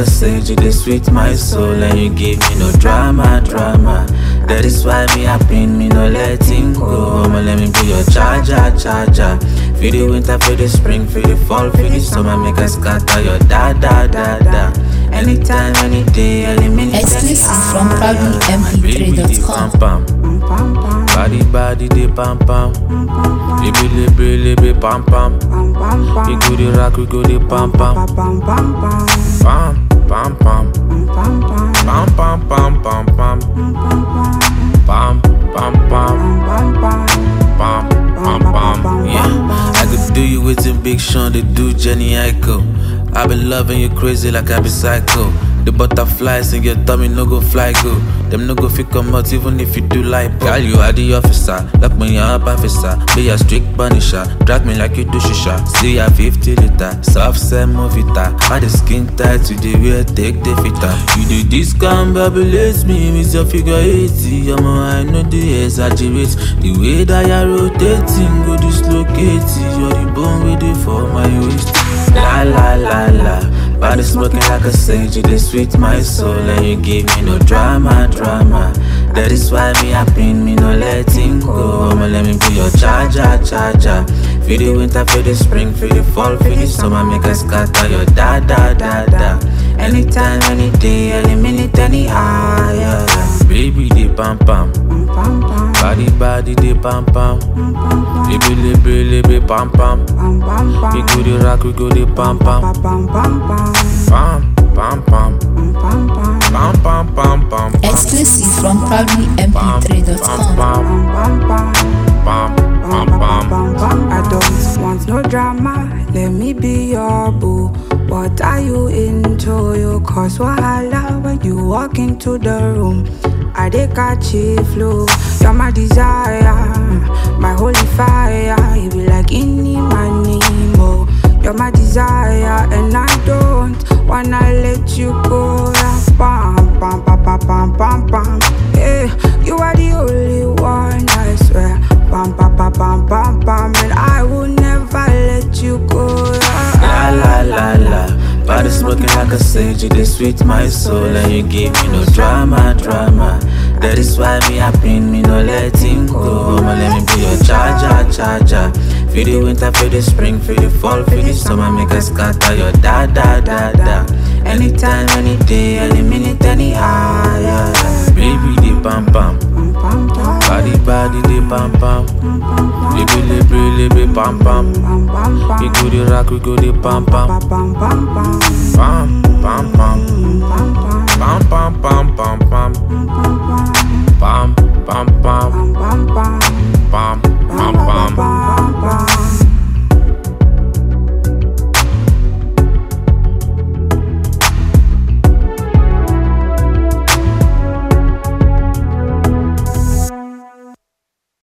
a sage, you dey sweet my soul, and you give me no drama. That is why me happy, me no letting go. I'ma let me be your charger. Feel the winter, feel the spring, feel the fall, feel the summer, make us scatter your da. Anytime, any day, any minute, Exclusive from proudlymp3.com. Body, they pam. Libi, pam. We go the rock, we go the pam. Pam. Yeah, I could do you with a Big Sean, they do Jenny Aiko. I been loving you crazy like I be psycho. The butterflies in your tummy no go fly go. Them no go fit come out even if you do like girl, you are the officer, lock me up officer. Be a strict punisher, drag me like you do shisha. See ya 50 liter, soft sand movita. How the skin tight to the wear, take the fitter. You do this can babylate me with your figure 80. I know the exaggerate. The way that you're rotating, go dislocate. You're the bone with it for my waist. La. Body smoking like a sage, you dey sweet my soul, and you give me no drama. That is why me happy, me no letting go. I'ma let me be your charger. Feel the winter, feel the spring, feel the fall, feel the summer, make us scatter your da. Anytime, any day, any minute, any hour. Baby, they pam. Body, they pam. Libi, pam. We go the rock, we go the pam. Pam. Exclusive from proudlymp3.com. I don't want no drama, let me be your boo. What are you into? You cause wahala when you walk into the room. I dey catch a flow. You're my desire, my holy fire. You be like any money more. You're my desire, and I don't wanna let you go. Pam. Yeah, you are the only one, I swear. Pam, and I will never let you go. La. Body smoking like a sage, you dey sweet my soul, and you give me no drama. That is why me happy, me no letting go. I'ma let me be your charger. Feel the winter, feel the spring, feel the fall, feel the summer, make us scatter your da. Anytime, any day, any minute, any hour. Baby, they pam. Body, they pam. Libi, pam. We go the rock, we go the pam. Pam.